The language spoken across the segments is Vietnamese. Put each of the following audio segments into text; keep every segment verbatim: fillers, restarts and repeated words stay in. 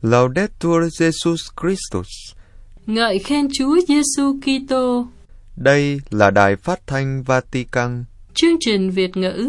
Laudetur Jesus Christus. Ngợi khen Chúa Giêsu Kitô. Đây là Đài Phát thanh Vatican. Chương trình Việt ngữ.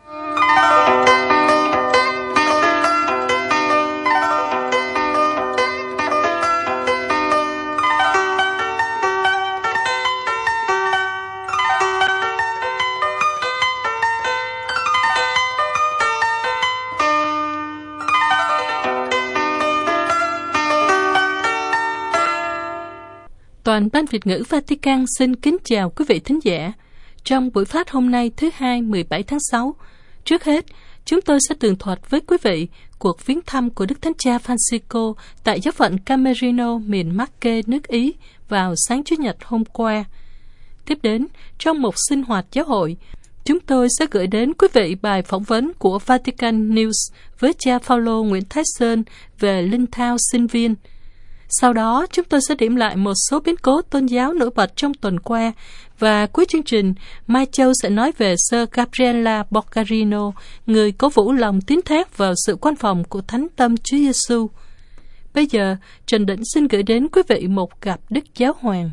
Toàn ban Việt ngữ Vatican xin kính chào quý vị thính giả. Trong buổi phát hôm nay thứ hai mười bảy tháng sáu, trước hết, chúng tôi sẽ tường thuật với quý vị cuộc viếng thăm của Đức Thánh Cha Francisco tại giáo phận Camerino, miền Marche, nước Ý vào sáng Chủ nhật hôm qua. Tiếp đến, trong một sinh hoạt giáo hội, chúng tôi sẽ gửi đến quý vị bài phỏng vấn của Vatican News với cha Phaolô Nguyễn Thái Sơn về linh thao sinh viên. Sau đó, chúng tôi sẽ điểm lại một số biến cố tôn giáo nổi bật trong tuần qua, và cuối chương trình, Mai Châu sẽ nói về Sơ Gabriela Boccarino, người cố vũ lòng tín thác vào sự quan phòng của Thánh Tâm Chúa Giêsu. Bây giờ, Trần Định xin gửi đến quý vị một cặp Đức Giáo Hoàng.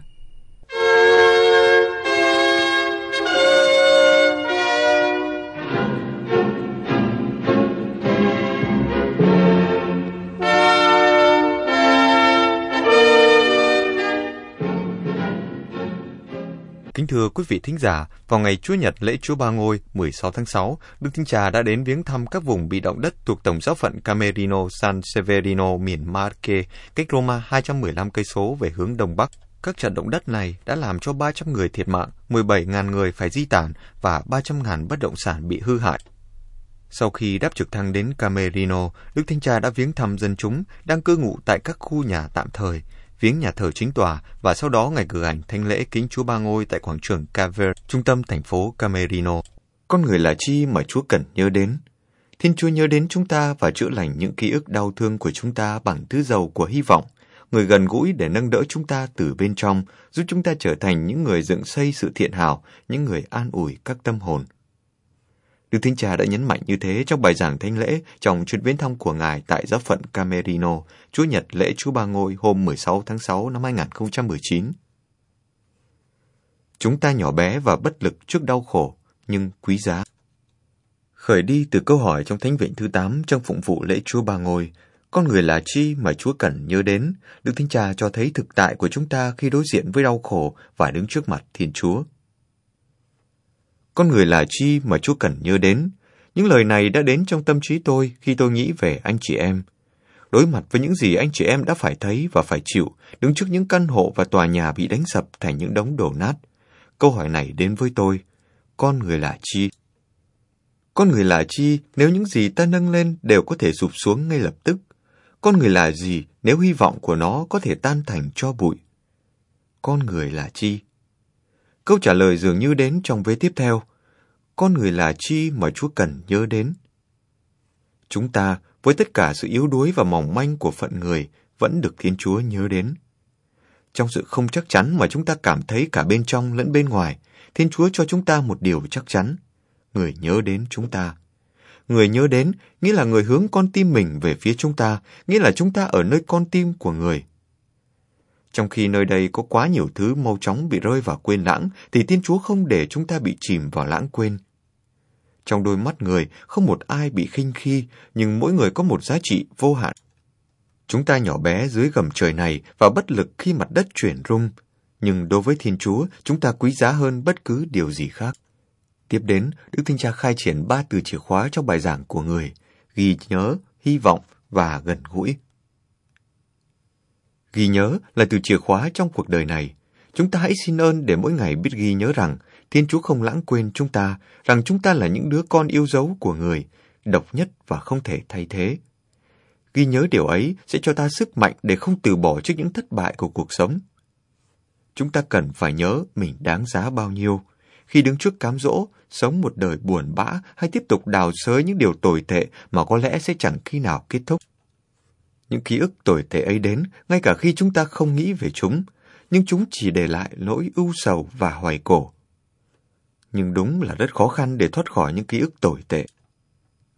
Kính thưa quý vị thính giả, vào ngày Chúa Nhật lễ Chúa Ba Ngôi mười sáu tháng sáu, Đức Thánh Cha đã đến viếng thăm các vùng bị động đất thuộc tổng giáo phận Camerino San Severino, miền Marche, cách Roma hai trăm mười lăm cây số về hướng đông bắc. Các trận động đất này đã làm cho ba trăm người thiệt mạng, mười bảy nghìn người phải di tản và ba trăm nghìn bất động sản bị hư hại. Sau khi đáp trực thăng đến Camerino, Đức Thánh Cha đã viếng thăm dân chúng đang cư ngụ tại các khu nhà tạm thời, viếng nhà thờ chính tòa và sau đó ngày cử hành thánh lễ kính Chúa Ba Ngôi tại quảng trường Caver, trung tâm thành phố Camerino. Con người là chi mà Chúa cần nhớ đến? Thiên Chúa nhớ đến chúng ta và chữa lành những ký ức đau thương của chúng ta bằng thứ dầu của hy vọng, người gần gũi để nâng đỡ chúng ta từ bên trong, giúp chúng ta trở thành những người dựng xây sự thiện hảo, những người an ủi các tâm hồn. Đức Thánh Cha đã nhấn mạnh như thế trong bài giảng thánh lễ trong chuyến viếng thăm của Ngài tại giáo phận Camerino, Chúa Nhật lễ Chúa Ba Ngôi hôm mười sáu tháng sáu năm hai nghìn không trăm mười chín. Chúng ta nhỏ bé và bất lực trước đau khổ, nhưng quý giá. Khởi đi từ câu hỏi trong Thánh Vịnh thứ tám trong phụng vụ lễ Chúa Ba Ngôi, con người là chi mà Chúa cần nhớ đến? Đức Thánh Cha cho thấy thực tại của chúng ta khi đối diện với đau khổ và đứng trước mặt Thiên Chúa. Con người là chi mà Chúa cần nhớ đến? Những lời này đã đến trong tâm trí tôi khi tôi nghĩ về anh chị em. Đối mặt với những gì anh chị em đã phải thấy và phải chịu, đứng trước những căn hộ và tòa nhà bị đánh sập thành những đống đổ nát. Câu hỏi này đến với tôi, con người là chi? Con người là chi nếu những gì ta nâng lên đều có thể sụp xuống ngay lập tức? Con người là gì nếu hy vọng của nó có thể tan thành tro bụi? Con người là chi? Câu trả lời dường như đến trong vế tiếp theo. Con người là chi mà Chúa cần nhớ đến? Chúng ta, với tất cả sự yếu đuối và mỏng manh của phận người, vẫn được Thiên Chúa nhớ đến. Trong sự không chắc chắn mà chúng ta cảm thấy cả bên trong lẫn bên ngoài, Thiên Chúa cho chúng ta một điều chắc chắn. Người nhớ đến chúng ta. Người nhớ đến nghĩa là người hướng con tim mình về phía chúng ta, nghĩa là chúng ta ở nơi con tim của người. Trong khi nơi đây có quá nhiều thứ mau chóng bị rơi vào quên lãng, thì Thiên Chúa không để chúng ta bị chìm vào lãng quên. Trong đôi mắt người, không một ai bị khinh khi, nhưng mỗi người có một giá trị vô hạn. Chúng ta nhỏ bé dưới gầm trời này và bất lực khi mặt đất chuyển rung, nhưng đối với Thiên Chúa, chúng ta quý giá hơn bất cứ điều gì khác. Tiếp đến, Đức Thánh Cha khai triển ba từ chìa khóa trong bài giảng của người: ghi nhớ, hy vọng và gần gũi. Ghi nhớ là từ chìa khóa trong cuộc đời này. Chúng ta hãy xin ơn để mỗi ngày biết ghi nhớ rằng Thiên Chúa không lãng quên chúng ta, rằng chúng ta là những đứa con yêu dấu của người, độc nhất và không thể thay thế. Ghi nhớ điều ấy sẽ cho ta sức mạnh để không từ bỏ trước những thất bại của cuộc sống. Chúng ta cần phải nhớ mình đáng giá bao nhiêu. Khi đứng trước cám dỗ, sống một đời buồn bã hay tiếp tục đào xới những điều tồi tệ mà có lẽ sẽ chẳng khi nào kết thúc. Những ký ức tồi tệ ấy đến ngay cả khi chúng ta không nghĩ về chúng, nhưng chúng chỉ để lại nỗi ưu sầu và hoài cổ. Nhưng đúng là rất khó khăn để thoát khỏi những ký ức tồi tệ.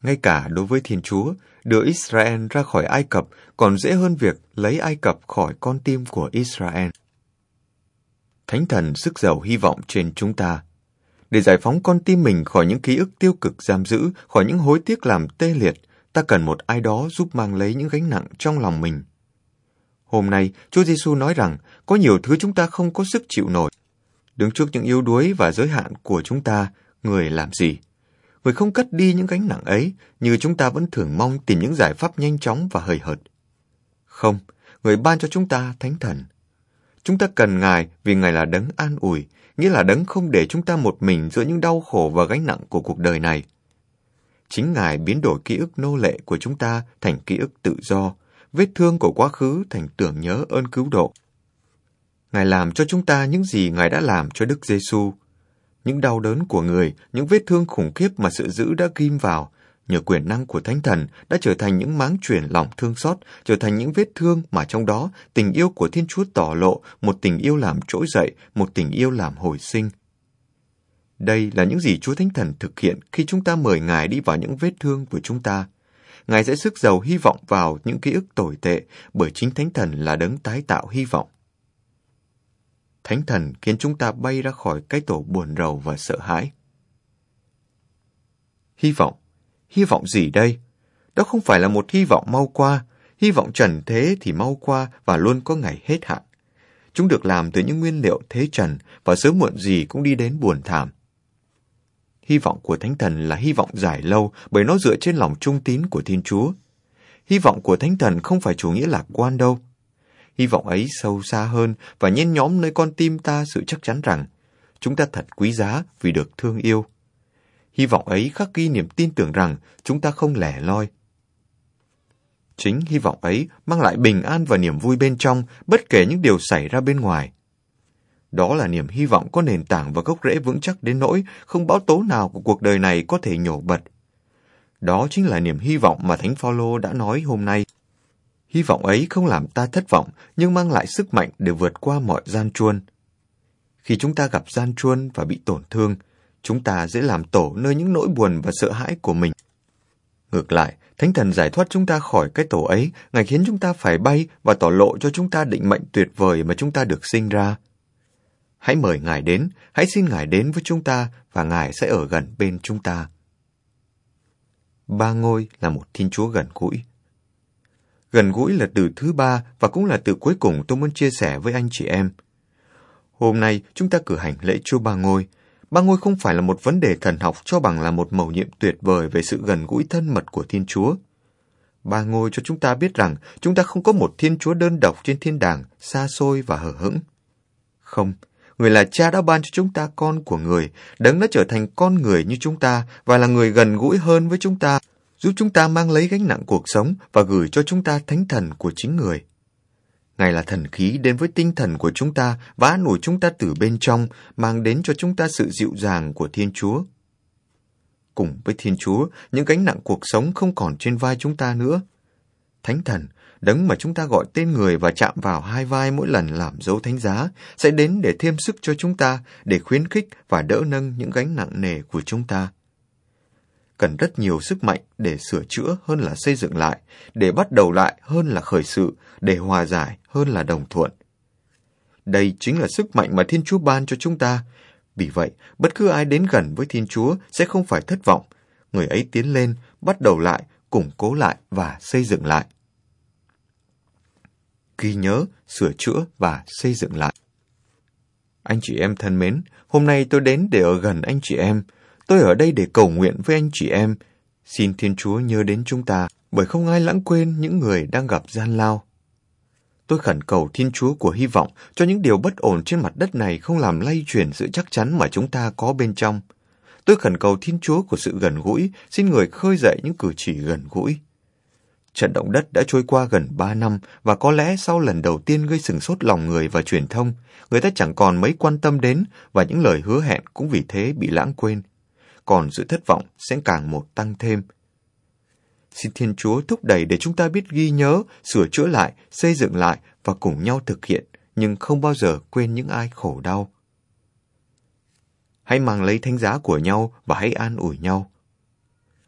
Ngay cả đối với Thiên Chúa, đưa Israel ra khỏi Ai Cập còn dễ hơn việc lấy Ai Cập khỏi con tim của Israel. Thánh Thần sức giàu hy vọng trên chúng ta, để giải phóng con tim mình khỏi những ký ức tiêu cực giam giữ, khỏi những hối tiếc làm tê liệt. Ta cần một ai đó giúp mang lấy những gánh nặng trong lòng mình. Hôm nay, Chúa Giêsu nói rằng có nhiều thứ chúng ta không có sức chịu nổi. Đứng trước những yếu đuối và giới hạn của chúng ta, người làm gì? Người không cất đi những gánh nặng ấy, như chúng ta vẫn thường mong tìm những giải pháp nhanh chóng và hời hợt. Không, người ban cho chúng ta Thánh Thần. Chúng ta cần Ngài vì Ngài là đấng an ủi, nghĩa là đấng không để chúng ta một mình giữa những đau khổ và gánh nặng của cuộc đời này. Chính Ngài biến đổi ký ức nô lệ của chúng ta thành ký ức tự do, vết thương của quá khứ thành tưởng nhớ ơn cứu độ. Ngài làm cho chúng ta những gì Ngài đã làm cho Đức Giêsu. Những đau đớn của người, những vết thương khủng khiếp mà sự dữ đã ghim vào, nhờ quyền năng của Thánh Thần đã trở thành những máng truyền lòng thương xót, trở thành những vết thương mà trong đó tình yêu của Thiên Chúa tỏ lộ, một tình yêu làm trỗi dậy, một tình yêu làm hồi sinh. Đây là những gì Chúa Thánh Thần thực hiện khi chúng ta mời Ngài đi vào những vết thương của chúng ta. Ngài sẽ sức giàu hy vọng vào những ký ức tồi tệ, bởi chính Thánh Thần là đấng tái tạo hy vọng. Thánh Thần khiến chúng ta bay ra khỏi cái tổ buồn rầu và sợ hãi. Hy vọng. Hy vọng gì đây? Đó không phải là một hy vọng mau qua. Hy vọng trần thế thì mau qua và luôn có ngày hết hạn. Chúng được làm từ những nguyên liệu thế trần và sớm muộn gì cũng đi đến buồn thảm. Hy vọng của Thánh Thần là hy vọng dài lâu bởi nó dựa trên lòng trung tín của Thiên Chúa. Hy vọng của Thánh Thần không phải chủ nghĩa lạc quan đâu. Hy vọng ấy sâu xa hơn và nhen nhóm nơi con tim ta sự chắc chắn rằng chúng ta thật quý giá vì được thương yêu. Hy vọng ấy khắc ghi niềm tin tưởng rằng chúng ta không lẻ loi. Chính hy vọng ấy mang lại bình an và niềm vui bên trong, bất kể những điều xảy ra bên ngoài. Đó là niềm hy vọng có nền tảng và gốc rễ vững chắc đến nỗi không bão tố nào của cuộc đời này có thể nhổ bật. Đó chính là niềm hy vọng mà Thánh Phaolô đã nói hôm nay. Hy vọng ấy không làm ta thất vọng, nhưng mang lại sức mạnh để vượt qua mọi gian truân. Khi chúng ta gặp gian truân và bị tổn thương, chúng ta dễ làm tổ nơi những nỗi buồn và sợ hãi của mình. Ngược lại, Thánh Thần giải thoát chúng ta khỏi cái tổ ấy, Ngài khiến chúng ta phải bay và tỏ lộ cho chúng ta định mệnh tuyệt vời mà chúng ta được sinh ra. Hãy mời Ngài đến, hãy xin Ngài đến với chúng ta và Ngài sẽ ở gần bên chúng ta. Ba ngôi là một Thiên Chúa gần gũi. Gần gũi là từ thứ ba và cũng là từ cuối cùng tôi muốn chia sẻ với anh chị em. Hôm nay chúng ta cử hành lễ Chúa Ba Ngôi. Ba ngôi không phải là một vấn đề thần học cho bằng là một mầu nhiệm tuyệt vời về sự gần gũi thân mật của Thiên Chúa. Ba ngôi cho chúng ta biết rằng chúng ta không có một Thiên Chúa đơn độc trên thiên đàng, xa xôi và hờ hững. Không, Người là Cha đã ban cho chúng ta con của Người, Đấng đã trở thành con người như chúng ta và là người gần gũi hơn với chúng ta, giúp chúng ta mang lấy gánh nặng cuộc sống và gửi cho chúng ta Thánh Thần của chính Người. Ngài là thần khí đến với tinh thần của chúng ta và an ủi chúng ta từ bên trong, mang đến cho chúng ta sự dịu dàng của Thiên Chúa. Cùng với Thiên Chúa, những gánh nặng cuộc sống không còn trên vai chúng ta nữa. Thánh Thần, Đấng mà chúng ta gọi tên Người và chạm vào hai vai mỗi lần làm dấu thánh giá, sẽ đến để thêm sức cho chúng ta, để khuyến khích và đỡ nâng những gánh nặng nề của chúng ta. Cần rất nhiều sức mạnh để sửa chữa hơn là xây dựng lại, để bắt đầu lại hơn là khởi sự, để hòa giải hơn là đồng thuận. Đây chính là sức mạnh mà Thiên Chúa ban cho chúng ta. Vì vậy, bất cứ ai đến gần với Thiên Chúa sẽ không phải thất vọng. Người ấy tiến lên, bắt đầu lại, củng cố lại và xây dựng lại. Ghi nhớ, sửa chữa và xây dựng lại. Anh chị em thân mến, hôm nay tôi đến để ở gần anh chị em. Tôi ở đây để cầu nguyện với anh chị em. Xin Thiên Chúa nhớ đến chúng ta, bởi không ai lãng quên những người đang gặp gian lao. Tôi khẩn cầu Thiên Chúa của hy vọng cho những điều bất ổn trên mặt đất này không làm lay chuyển sự chắc chắn mà chúng ta có bên trong. Tôi khẩn cầu Thiên Chúa của sự gần gũi, xin Người khơi dậy những cử chỉ gần gũi. Trận động đất đã trôi qua gần ba năm và có lẽ sau lần đầu tiên gây sửng sốt lòng người và truyền thông, người ta chẳng còn mấy quan tâm đến và những lời hứa hẹn cũng vì thế bị lãng quên. Còn sự thất vọng sẽ càng một tăng thêm. Xin Thiên Chúa thúc đẩy để chúng ta biết ghi nhớ, sửa chữa lại, xây dựng lại và cùng nhau thực hiện, nhưng không bao giờ quên những ai khổ đau. Hãy mang lấy thánh giá của nhau và hãy an ủi nhau.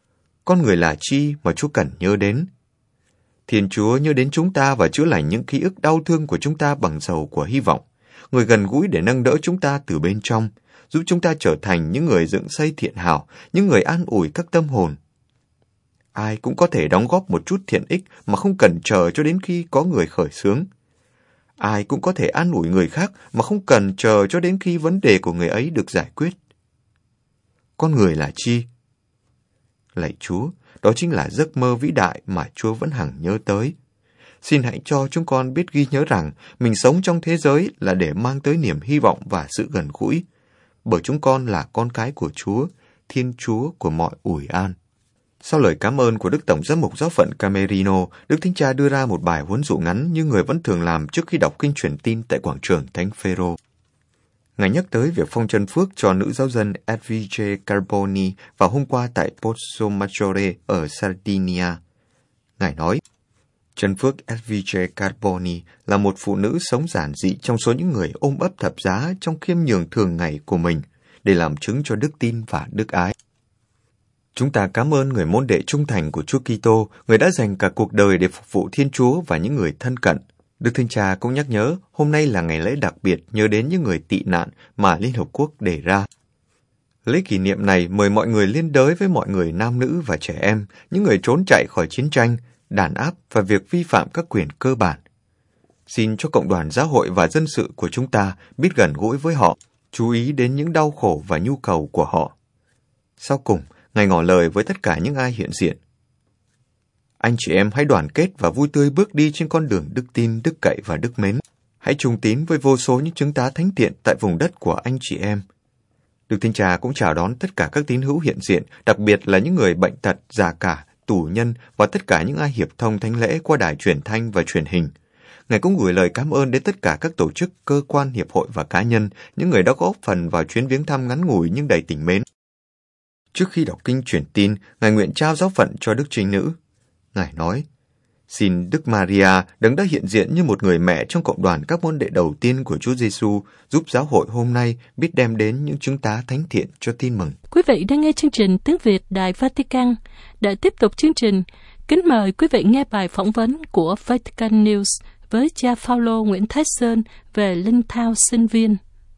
con người là chi mà Chúa cần nhớ đến? Thiên Chúa nhớ đến chúng ta và chữa lành những ký ức đau thương của chúng ta bằng dầu của hy vọng. Người gần gũi để nâng đỡ chúng ta từ bên trong, giúp chúng ta trở thành những người dựng xây thiện hảo, những người an ủi các tâm hồn. Ai cũng có thể đóng góp một chút thiện ích mà không cần chờ cho đến khi có người khởi xướng. Ai cũng có thể an ủi người khác mà không cần chờ cho đến khi vấn đề của người ấy được giải quyết. Con người là chi? Lạy Chúa, đó chính là giấc mơ vĩ đại mà Chúa vẫn hằng nhớ tới. Xin hãy cho chúng con biết ghi nhớ rằng mình sống trong thế giới là để mang tới niềm hy vọng và sự gần gũi, bởi chúng con là con cái của Chúa, Thiên Chúa của mọi ủi an. Sau lời cảm ơn của Đức Tổng giám mục giáo phận Camerino, Đức Thánh Cha đưa ra một bài huấn dụ ngắn như người vẫn thường làm trước khi đọc kinh truyền tin tại quảng trường Thánh Phêrô. Ngài nhắc tới việc phong chân phước cho nữ giáo dân Edvige Carboni vào hôm qua tại Pozzo Maggiore ở Sardinia. Ngài nói, chân phước Edvige Carboni là một phụ nữ sống giản dị trong số những người ôm ấp thập giá trong khiêm nhường thường ngày của mình để làm chứng cho đức tin và đức ái. Chúng ta cảm ơn người môn đệ trung thành của Chúa Kitô, người đã dành cả cuộc đời để phục vụ Thiên Chúa và những người thân cận. Đức Thánh Cha cũng nhắc nhớ, hôm nay là ngày lễ đặc biệt nhớ đến những người tị nạn mà Liên Hợp Quốc đề ra. Lễ kỷ niệm này mời mọi người liên đới với mọi người nam nữ và trẻ em, những người trốn chạy khỏi chiến tranh, đàn áp và việc vi phạm các quyền cơ bản. Xin cho cộng đoàn giáo hội và dân sự của chúng ta biết gần gũi với họ, chú ý đến những đau khổ và nhu cầu của họ. Sau cùng, Ngài ngỏ lời với tất cả những ai hiện diện. Anh chị em hãy đoàn kết và vui tươi bước đi trên con đường đức tin, đức cậy và đức mến. Hãy trung tín với vô số những chứng tá thánh thiện tại vùng đất của anh chị em. Đức Thánh Cha cũng chào đón tất cả các tín hữu hiện diện, đặc biệt là những người bệnh tật, già cả, tù nhân và tất cả những ai hiệp thông thánh lễ qua đài truyền thanh và truyền hình. Ngài cũng gửi lời cảm ơn đến tất cả các tổ chức, cơ quan, hiệp hội và cá nhân, những người đã góp phần vào chuyến viếng thăm ngắn ngủi nhưng đầy tình mến. Trước khi đọc kinh truyền tin, Ngài nguyện trao giáo phận cho Đức Trinh Nữ. Ngài nói, xin Đức Maria, đấng đã hiện diện như một người mẹ trong cộng đoàn các môn đệ đầu tiên của Chúa Giêsu, giúp giáo hội hôm nay biết đem đến những chứng tá thánh thiện cho tin mừng. Quý vị đang nghe chương trình Tiếng Việt Đài Vatican. Để tiếp tục chương trình, kính mời quý vị nghe bài phỏng vấn của Vatican News với cha Phaolô Nguyễn Thái Sơn về linh thao sinh viên.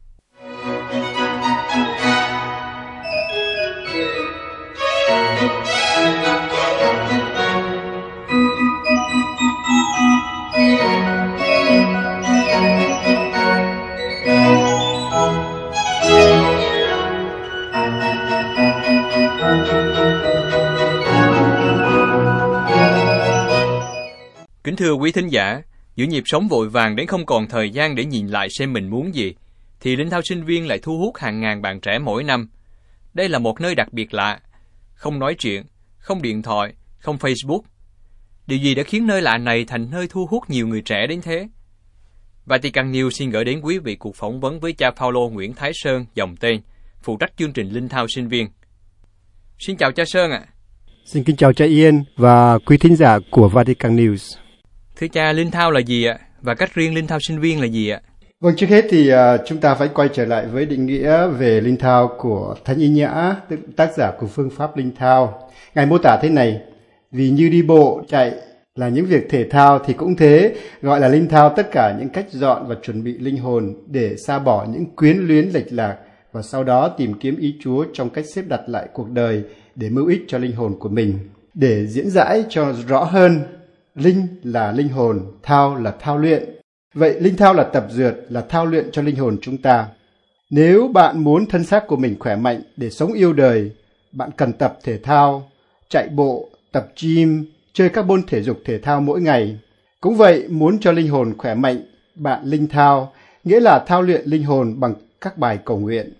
Kính thưa quý thính giả, giữa nhịp sống vội vàng đến không còn thời gian để nhìn lại xem mình muốn gì, thì linh thao sinh viên lại thu hút hàng ngàn bạn trẻ mỗi năm. Đây là một nơi đặc biệt lạ, không nói chuyện, không điện thoại, không Facebook. Điều gì đã khiến nơi lạ này thành nơi thu hút nhiều người trẻ đến thế? Vatican News xin gửi đến quý vị cuộc phỏng vấn với cha Phaolô Nguyễn Thái Sơn, dòng tên, phụ trách chương trình linh thao sinh viên. Xin chào cha Sơn ạ. À. Xin kính chào cha Yên và quý thính giả của Vatican News. Thưa cha, linh thao là gì ạ? Và cách riêng linh thao sinh viên là gì ạ? Vâng, trước hết thì uh, chúng ta phải quay trở lại với định nghĩa về linh thao của Thánh Y Nhã, tức tác giả của phương pháp linh thao. Ngài mô tả thế này: vì như đi bộ, chạy là những việc thể thao thì cũng thế, gọi là linh thao tất cả những cách dọn và chuẩn bị linh hồn để sa bỏ những quyến luyến lệch lạc và sau đó tìm kiếm ý Chúa trong cách xếp đặt lại cuộc đời để mưu ích cho linh hồn của mình. Để diễn giải cho rõ hơn, linh là linh hồn, thao là thao luyện. Vậy linh thao là tập dượt, là thao luyện cho linh hồn chúng ta. Nếu bạn muốn thân xác của mình khỏe mạnh để sống yêu đời, bạn cần tập thể thao, chạy bộ, tập gym, chơi các môn thể dục thể thao mỗi ngày. Cũng vậy, muốn cho linh hồn khỏe mạnh, bạn linh thao, nghĩa là thao luyện linh hồn bằng các bài cầu nguyện.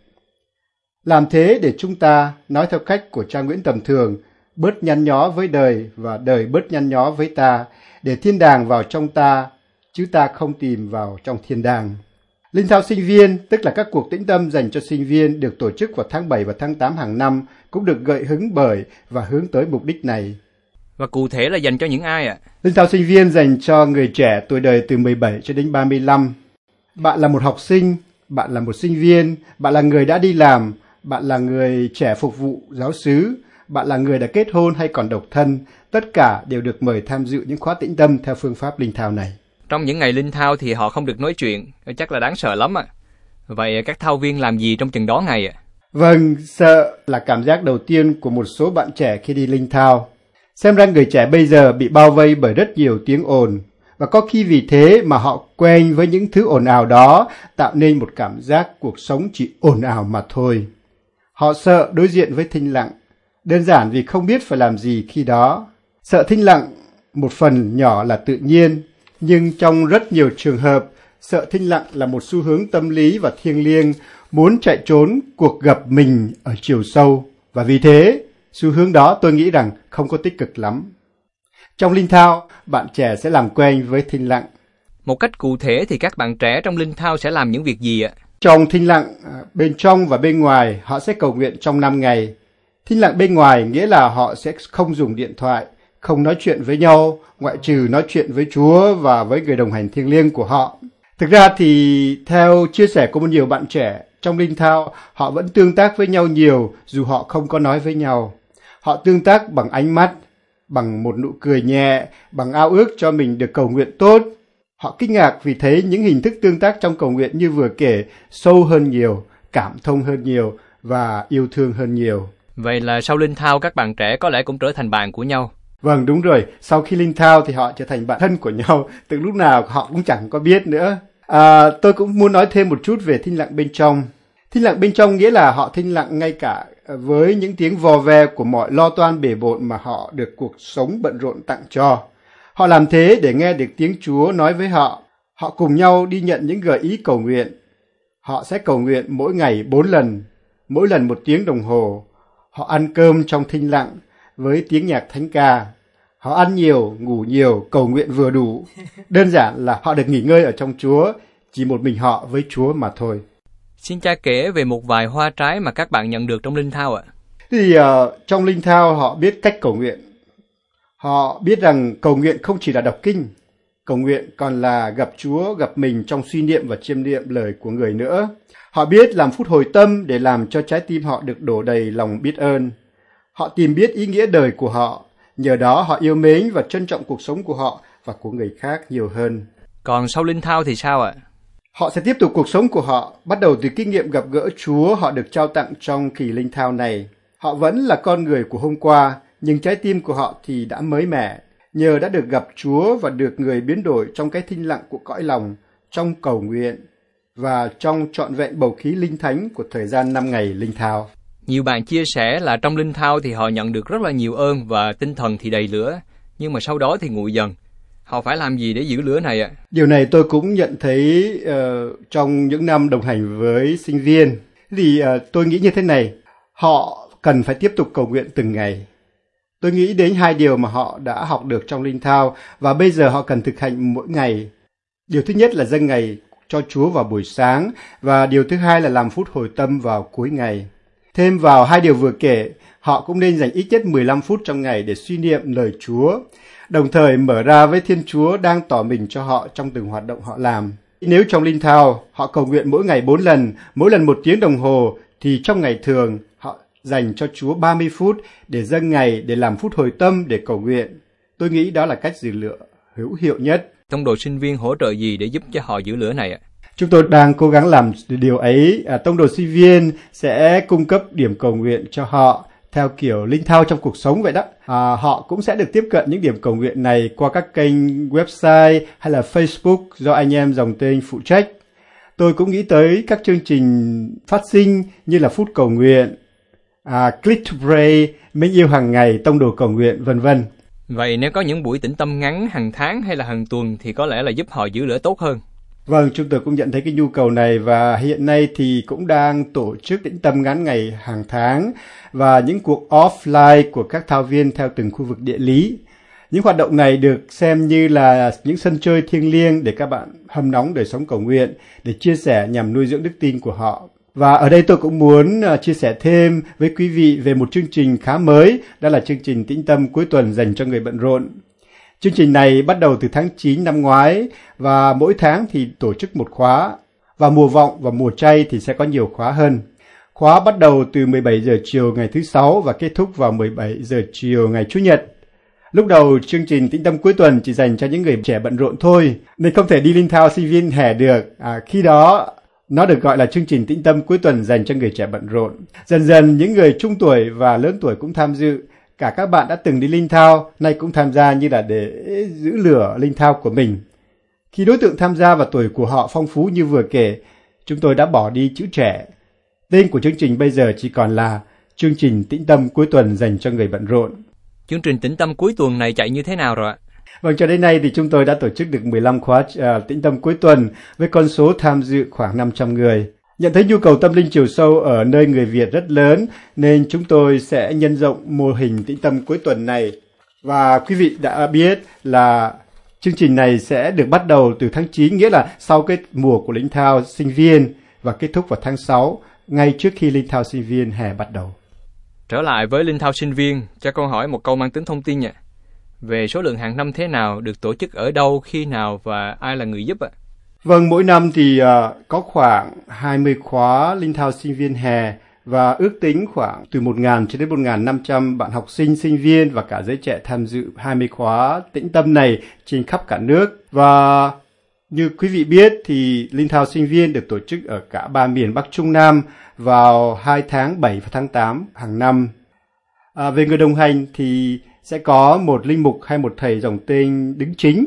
Làm thế để chúng ta, nói theo cách của cha Nguyễn Tầm Thường, bớt nhăn nhó với đời và đời bớt nhăn nhó với ta, để thiên đàng vào trong ta, chứ ta không tìm vào trong thiên đàng. Linh thao sinh viên, tức là các cuộc tĩnh tâm dành cho sinh viên được tổ chức vào tháng bảy và tháng tám hàng năm, cũng được gợi hứng bởi và hướng tới mục đích này. Và cụ thể là dành cho những ai ạ? Linh thao sinh viên dành cho người trẻ tuổi đời từ mười bảy cho đến ba mươi lăm. Bạn là một học sinh, bạn là một sinh viên, bạn là người đã đi làm, bạn là người trẻ phục vụ giáo xứ, bạn là người đã kết hôn hay còn độc thân, tất cả đều được mời tham dự những khóa tĩnh tâm theo phương pháp linh thao này. Trong những ngày linh thao thì họ không được nói chuyện, chắc là đáng sợ lắm ạ. Vậy các thao viên làm gì trong chừng đó ngày ạ? Vâng, sợ là cảm giác đầu tiên của một số bạn trẻ khi đi linh thao. Xem ra người trẻ bây giờ bị bao vây bởi rất nhiều tiếng ồn, và có khi vì thế mà họ quen với những thứ ồn ào đó, tạo nên một cảm giác cuộc sống chỉ ồn ào mà thôi. Họ sợ đối diện với thinh lặng, đơn giản vì không biết phải làm gì khi đó. Sợ thinh lặng một phần nhỏ là tự nhiên, nhưng trong rất nhiều trường hợp, sợ thinh lặng là một xu hướng tâm lý và thiêng liêng, muốn chạy trốn cuộc gặp mình ở chiều sâu, và vì thế, xu hướng đó tôi nghĩ rằng không có tích cực lắm. Trong linh thao, bạn trẻ sẽ làm quen với thinh lặng. Một cách cụ thể thì các bạn trẻ trong linh thao sẽ làm những việc gì ạ? Trong thinh lặng, bên trong và bên ngoài, họ sẽ cầu nguyện trong năm ngày. Thinh lặng bên ngoài nghĩa là họ sẽ không dùng điện thoại, không nói chuyện với nhau, ngoại trừ nói chuyện với Chúa và với người đồng hành thiêng liêng của họ. Thực ra thì theo chia sẻ của một nhiều bạn trẻ, trong linh thao họ vẫn tương tác với nhau nhiều dù họ không có nói với nhau. Họ tương tác bằng ánh mắt, bằng một nụ cười nhẹ, bằng ao ước cho mình được cầu nguyện tốt. Họ kinh ngạc vì thấy những hình thức tương tác trong cầu nguyện như vừa kể sâu hơn nhiều, cảm thông hơn nhiều và yêu thương hơn nhiều. Vậy là sau linh thao các bạn trẻ có lẽ cũng trở thành bạn của nhau. Vâng, đúng rồi. Sau khi linh thao thì họ trở thành bạn thân của nhau, từ lúc nào họ cũng chẳng có biết nữa. À, tôi cũng muốn nói thêm một chút về thinh lặng bên trong. Thinh lặng bên trong nghĩa là họ thinh lặng ngay cả với những tiếng vò ve của mọi lo toan bề bộn mà họ được cuộc sống bận rộn tặng cho. Họ làm thế để nghe được tiếng Chúa nói với họ. Họ cùng nhau đi nhận những gợi ý cầu nguyện. Họ sẽ cầu nguyện mỗi ngày bốn lần, mỗi lần một tiếng đồng hồ. Họ ăn cơm trong thinh lặng với tiếng nhạc thánh ca. Họ ăn nhiều, ngủ nhiều, cầu nguyện vừa đủ. Đơn giản là họ được nghỉ ngơi ở trong Chúa, chỉ một mình họ với Chúa mà thôi. Xin cha kể về một vài hoa trái mà các bạn nhận được trong linh thao ạ. Thì uh, trong linh thao họ biết cách cầu nguyện. Họ biết rằng cầu nguyện không chỉ là đọc kinh. Cầu nguyện còn là gặp Chúa, gặp mình trong suy niệm và chiêm niệm lời của người nữa. Họ biết làm phút hồi tâm để làm cho trái tim họ được đổ đầy lòng biết ơn. Họ tìm biết ý nghĩa đời của họ. Nhờ đó họ yêu mến và trân trọng cuộc sống của họ và của người khác nhiều hơn. Còn sau linh thao thì sao ạ? Họ sẽ tiếp tục cuộc sống của họ, bắt đầu từ kinh nghiệm gặp gỡ Chúa họ được trao tặng trong kỳ linh thao này. Họ vẫn là con người của hôm qua, nhưng trái tim của họ thì đã mới mẻ. Nhờ đã được gặp Chúa và được người biến đổi trong cái thinh lặng của cõi lòng, trong cầu nguyện và trong trọn vẹn bầu khí linh thánh của thời gian năm ngày linh thao. Nhiều bạn chia sẻ là trong linh thao thì họ nhận được rất là nhiều ơn và tinh thần thì đầy lửa, nhưng mà sau đó thì nguội dần. Họ phải làm gì để giữ lửa này ạ? Điều này tôi cũng nhận thấy uh, trong những năm đồng hành với sinh viên. Thì uh, tôi nghĩ như thế này, họ cần phải tiếp tục cầu nguyện từng ngày. Tôi nghĩ đến hai điều mà họ đã học được trong linh thao và bây giờ họ cần thực hành mỗi ngày. Điều thứ nhất là dâng ngày cho Chúa vào buổi sáng và điều thứ hai là làm phút hồi tâm vào cuối ngày. Thêm vào hai điều vừa kể, họ cũng nên dành ít nhất mười lăm phút trong ngày để suy niệm lời Chúa, đồng thời mở ra với Thiên Chúa đang tỏ mình cho họ trong từng hoạt động họ làm. Nếu trong linh thao, họ cầu nguyện mỗi ngày bốn lần, mỗi lần một tiếng đồng hồ, thì trong ngày thường, họ dành cho Chúa ba mươi phút để dâng ngày, để làm phút hồi tâm, để cầu nguyện. Tôi nghĩ đó là cách giữ lửa hữu hiệu nhất. Tông đồ sinh viên hỗ trợ gì để giúp cho họ giữ lửa này ạ? Chúng tôi đang cố gắng làm điều ấy. À, tông đồ sinh viên sẽ cung cấp điểm cầu nguyện cho họ theo kiểu linh thao trong cuộc sống vậy đó. À, họ cũng sẽ được tiếp cận những điểm cầu nguyện này qua các kênh website hay là Facebook do anh em dòng tên phụ trách. Tôi cũng nghĩ tới các chương trình phát sinh như là phút cầu nguyện, à, Click to Pray, Mến yêu hàng ngày, tông đồ cầu nguyện, vân vân. Vậy nếu có những buổi tĩnh tâm ngắn hàng tháng hay là hàng tuần thì có lẽ là giúp họ giữ lửa tốt hơn. Vâng, chúng tôi cũng nhận thấy cái nhu cầu này và hiện nay thì cũng đang tổ chức tĩnh tâm ngắn ngày hàng tháng và những cuộc offline của các thao viên theo từng khu vực địa lý. Những hoạt động này được xem như là những sân chơi thiêng liêng để các bạn hâm nóng đời sống cầu nguyện, để chia sẻ nhằm nuôi dưỡng đức tin của họ. Và ở đây tôi cũng muốn chia sẻ thêm với quý vị về một chương trình khá mới, đó là chương trình tĩnh tâm cuối tuần dành cho người bận rộn. Chương trình này bắt đầu từ tháng chín năm ngoái và mỗi tháng thì tổ chức một khóa. Và mùa vọng và mùa chay thì sẽ có nhiều khóa hơn. Khóa bắt đầu từ mười bảy giờ chiều ngày thứ Sáu và kết thúc vào mười bảy giờ chiều ngày Chủ nhật. Lúc đầu, chương trình tĩnh tâm cuối tuần chỉ dành cho những người trẻ bận rộn thôi, nên không thể đi linh thao sinh viên hè được. À, khi đó, nó được gọi là chương trình tĩnh tâm cuối tuần dành cho người trẻ bận rộn. Dần dần, những người trung tuổi và lớn tuổi cũng tham dự. Cả các bạn đã từng đi linh thao, nay cũng tham gia như là để giữ lửa linh thao của mình. Khi đối tượng tham gia và tuổi của họ phong phú như vừa kể, chúng tôi đã bỏ đi chữ trẻ. Tên của chương trình bây giờ chỉ còn là chương trình tĩnh tâm cuối tuần dành cho người bận rộn. Chương trình tĩnh tâm cuối tuần này chạy như thế nào rồi ạ? Vâng, cho đến nay thì chúng tôi đã tổ chức được mười lăm khóa uh, tĩnh tâm cuối tuần với con số tham dự khoảng năm trăm người. Nhận thấy nhu cầu tâm linh chiều sâu ở nơi người Việt rất lớn nên chúng tôi sẽ nhân rộng mô hình tĩnh tâm cuối tuần này. Và quý vị đã biết là chương trình này sẽ được bắt đầu từ tháng chín, nghĩa là sau cái mùa của linh thao sinh viên và kết thúc vào tháng sáu, ngay trước khi linh thao sinh viên hè bắt đầu. Trở lại với linh thao sinh viên, cho con hỏi một câu mang tính thông tin nha. Về số lượng hàng năm thế nào, được tổ chức ở đâu, khi nào và ai là người giúp ạ? Vâng, mỗi năm thì uh, có khoảng hai mươi khóa linh thao sinh viên hè và ước tính khoảng từ một nghìn cho đến một nghìn năm trăm bạn học sinh, sinh viên và cả giới trẻ tham dự hai mươi khóa tĩnh tâm này trên khắp cả nước. Và như quý vị biết thì linh thao sinh viên được tổ chức ở cả ba miền Bắc Trung Nam vào hai tháng bảy và tháng tám hàng năm. À, về người đồng hành thì sẽ có một linh mục hay một thầy dòng tên đứng chính.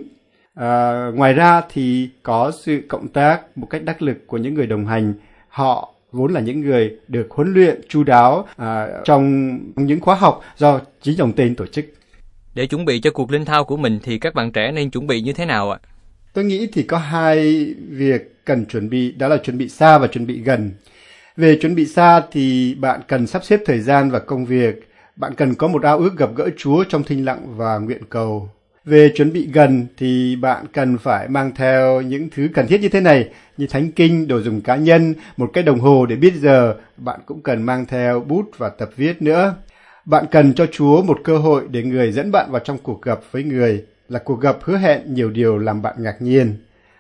À, ngoài ra thì có sự cộng tác một cách đắc lực của những người đồng hành. Họ vốn là những người được huấn luyện chu đáo à, trong những khóa học do chính dòng tên tổ chức. Để chuẩn bị cho cuộc linh thao của mình thì các bạn trẻ nên chuẩn bị như thế nào ạ? Tôi nghĩ thì có hai việc cần chuẩn bị, đó là chuẩn bị xa và chuẩn bị gần. Về chuẩn bị xa thì bạn cần sắp xếp thời gian và công việc. Bạn cần có một ao ước gặp gỡ Chúa trong thinh lặng và nguyện cầu. Về chuẩn bị gần thì bạn cần phải mang theo những thứ cần thiết như thế này, như thánh kinh, đồ dùng cá nhân, một cái đồng hồ để biết giờ. Bạn cũng cần mang theo bút và tập viết nữa. Bạn cần cho Chúa một cơ hội để người dẫn bạn vào trong cuộc gặp với người, là cuộc gặp hứa hẹn nhiều điều làm bạn ngạc nhiên.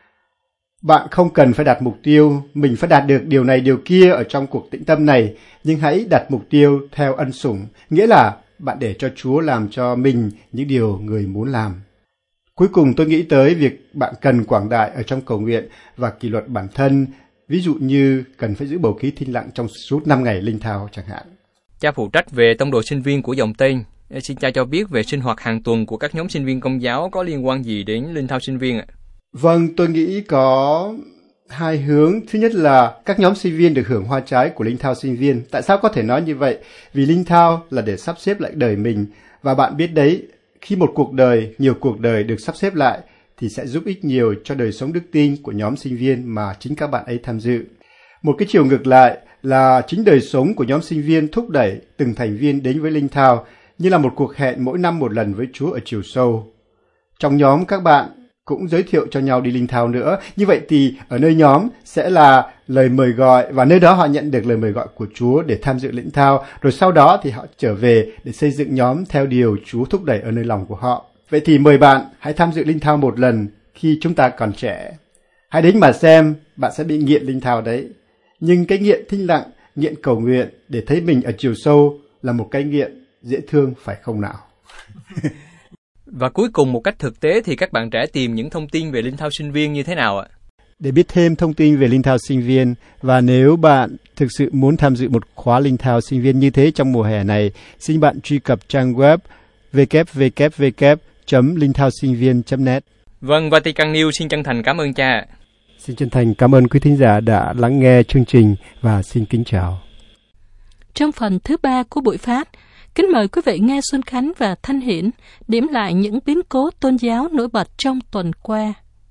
Bạn không cần phải đặt mục tiêu, mình phải đạt được điều này điều kia ở trong cuộc tĩnh tâm này, nhưng hãy đặt mục tiêu theo ân sủng, nghĩa là bạn để cho Chúa làm cho mình những điều người muốn làm. Cuối cùng tôi nghĩ tới việc bạn cần quảng đại ở trong cầu nguyện và kỷ luật bản thân, ví dụ như cần phải giữ bầu khí thinh lặng trong suốt năm ngày linh thao chẳng hạn. Cha phụ trách về tông đồ sinh viên của dòng tên. Xin cha cho biết về sinh hoạt hàng tuần của các nhóm sinh viên Công giáo có liên quan gì đến linh thao sinh viên ạ? Vâng, tôi nghĩ có hai hướng. Thứ nhất là các nhóm sinh viên được hưởng hoa trái của linh thao sinh viên. Tại sao có thể nói như vậy? Vì linh thao là để sắp xếp lại đời mình. Và bạn biết đấy, khi một cuộc đời, nhiều cuộc đời được sắp xếp lại thì sẽ giúp ích nhiều cho đời sống đức tin của nhóm sinh viên mà chính các bạn ấy tham dự. Một cái chiều ngược lại là chính đời sống của nhóm sinh viên thúc đẩy từng thành viên đến với linh thao như là một cuộc hẹn mỗi năm một lần với Chúa ở chiều sâu. Trong nhóm các bạn cũng giới thiệu cho nhau đi linh thao nữa. Như vậy thì ở nơi nhóm sẽ là lời mời gọi và nơi đó họ nhận được lời mời gọi của Chúa để tham dự linh thao. Rồi sau đó thì họ trở về để xây dựng nhóm theo điều Chúa thúc đẩy ở nơi lòng của họ. Vậy thì mời bạn hãy tham dự linh thao một lần khi chúng ta còn trẻ. Hãy đến mà xem, bạn sẽ bị nghiện linh thao đấy. Nhưng cái nghiện thinh lặng, nghiện cầu nguyện để thấy mình ở chiều sâu là một cái nghiện dễ thương phải không nào? Và cuối cùng một cách thực tế thì các bạn trẻ tìm những thông tin về linh thao sinh viên như thế nào ạ? Để biết thêm thông tin về linh thao sinh viên và nếu bạn thực sự muốn tham dự một khóa linh thao sinh viên như thế trong mùa hè này, xin bạn truy cập trang web w w w chấm linh thao sinh viên chấm net. Vâng, Vatican News xin chân thành cảm ơn cha. Xin chân thành cảm ơn quý thính giả đã lắng nghe chương trình và xin kính chào. Trong phần thứ ba của buổi phát, kính mời quý vị nghe Xuân Khánh và Thanh Hiển điểm lại những biến cố tôn giáo nổi bật trong tuần qua.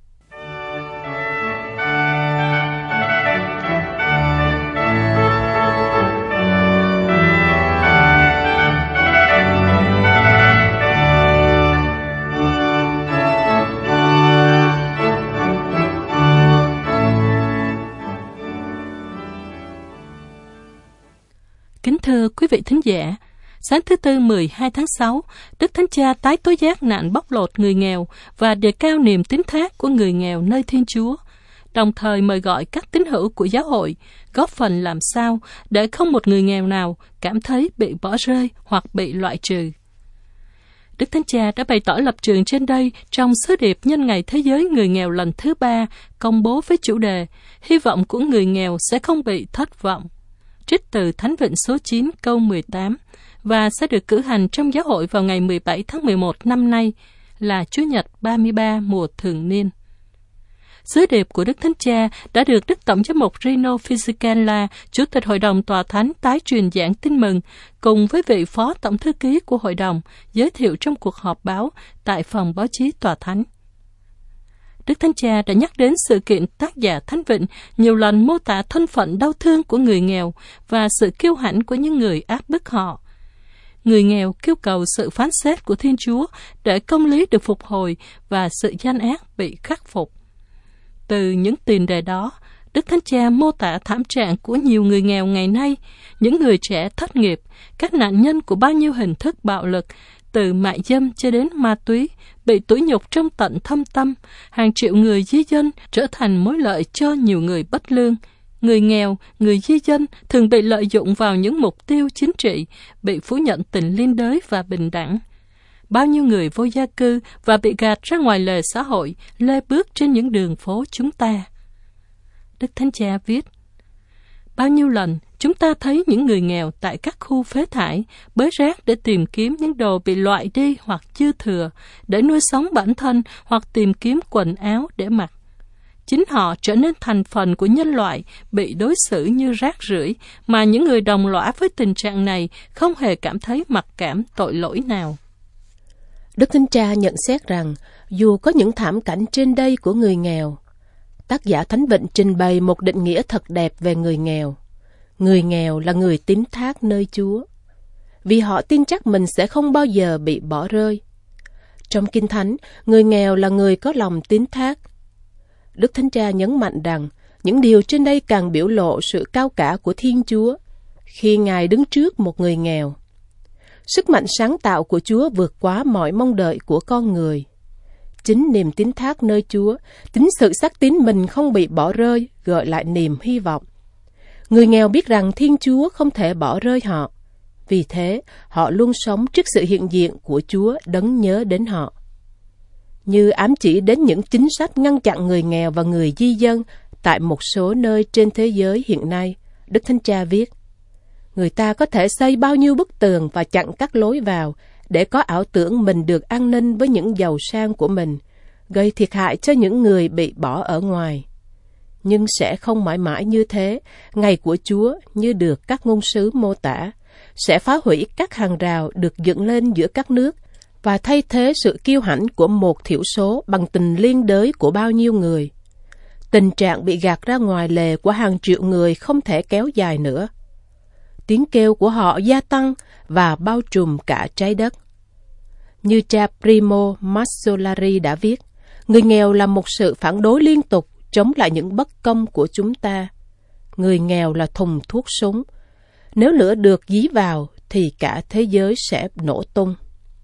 Kính thưa quý vị thính giả, sáng thứ Tư mười hai tháng sáu, Đức Thánh Cha tái tố giác nạn bóc lột người nghèo và đề cao niềm tín thác của người nghèo nơi Thiên Chúa. đồng thời mời gọi các tín hữu của giáo hội góp phần làm sao để không một người nghèo nào cảm thấy bị bỏ rơi hoặc bị loại trừ. Đức Thánh Cha đã bày tỏ lập trường trên đây trong sứ điệp nhân ngày Thế giới người nghèo lần thứ ba, công bố với chủ đề hy vọng của người nghèo sẽ không bị thất vọng, trích từ Thánh Vịnh số chín câu mười tám, và sẽ được cử hành trong giáo hội vào ngày mười bảy tháng mười một năm nay, là Chủ nhật ba mươi ba mùa thường niên. Sứ điệp của Đức Thánh Cha đã được Đức Tổng giám mục Rino Fisichella, Chủ tịch Hội đồng Tòa Thánh tái truyền giảng tin mừng, cùng với vị Phó Tổng thư ký của Hội đồng, giới thiệu trong cuộc họp báo tại phòng báo chí Tòa Thánh. Đức Thánh Cha đã nhắc đến sự kiện Tác giả Thánh Vịnh nhiều lần mô tả thân phận đau thương của người nghèo và sự kiêu hãnh của những người áp bức họ. Người nghèo kêu cầu sự phán xét của Thiên Chúa để công lý được phục hồi và sự gian ác bị khắc phục. Từ những tiền đề đó, Đức Thánh Cha mô tả thảm trạng của nhiều người nghèo ngày nay, những người trẻ thất nghiệp, các nạn nhân của bao nhiêu hình thức bạo lực, từ mại dâm cho đến ma túy, bị tủi nhục trong tận thâm tâm, hàng triệu người di dân trở thành mối lợi cho nhiều người bất lương. Người nghèo, người di dân thường bị lợi dụng vào những mục tiêu chính trị, bị phủ nhận tình liên đới và bình đẳng. Bao nhiêu người vô gia cư và bị gạt ra ngoài lề xã hội, lê bước trên những đường phố chúng ta. Đức Thánh Cha viết, bao nhiêu lần chúng ta thấy những người nghèo tại các khu phế thải bới rác để tìm kiếm những đồ bị loại đi hoặc dư thừa, để nuôi sống bản thân hoặc tìm kiếm quần áo để mặc. Chính họ trở nên thành phần của nhân loại, bị đối xử như rác rưởi, mà những người đồng lõa với tình trạng này không hề cảm thấy mặc cảm tội lỗi nào. Đức Thánh Cha nhận xét rằng, dù có những thảm cảnh trên đây của người nghèo, tác giả Thánh Vịnh trình bày một định nghĩa thật đẹp về người nghèo. Người nghèo là người tín thác nơi Chúa, vì họ tin chắc mình sẽ không bao giờ bị bỏ rơi. Trong Kinh Thánh, người nghèo là người có lòng tín thác. Đức Thánh Cha nhấn mạnh rằng, những điều trên đây càng biểu lộ sự cao cả của Thiên Chúa, khi Ngài đứng trước một người nghèo. Sức mạnh sáng tạo của Chúa vượt quá mọi mong đợi của con người. Chính niềm tín thác nơi Chúa, chính sự xác tín mình không bị bỏ rơi, gợi lại niềm hy vọng. Người nghèo biết rằng Thiên Chúa không thể bỏ rơi họ. Vì thế, họ luôn sống trước sự hiện diện của Chúa đấng nhớ đến họ. Như ám chỉ đến những chính sách ngăn chặn người nghèo và người di dân tại một số nơi trên thế giới hiện nay, Đức Thánh Cha viết, người ta có thể xây bao nhiêu bức tường và chặn các lối vào để có ảo tưởng mình được an ninh với những giàu sang của mình, gây thiệt hại cho những người bị bỏ ở ngoài. Nhưng sẽ không mãi mãi như thế, ngày của Chúa như được các ngôn sứ mô tả, sẽ phá hủy các hàng rào được dựng lên giữa các nước và thay thế sự kiêu hãnh của một thiểu số bằng tình liên đới của bao nhiêu người. Tình trạng bị gạt ra ngoài lề của hàng triệu người không thể kéo dài nữa. Tiếng kêu của họ gia tăng và bao trùm cả trái đất. Như cha Primo Masolari đã viết, người nghèo là một sự phản đối liên tục chống lại những bất công của chúng ta. Người nghèo là thùng thuốc súng. Nếu lửa được dí vào thì cả thế giới sẽ nổ tung.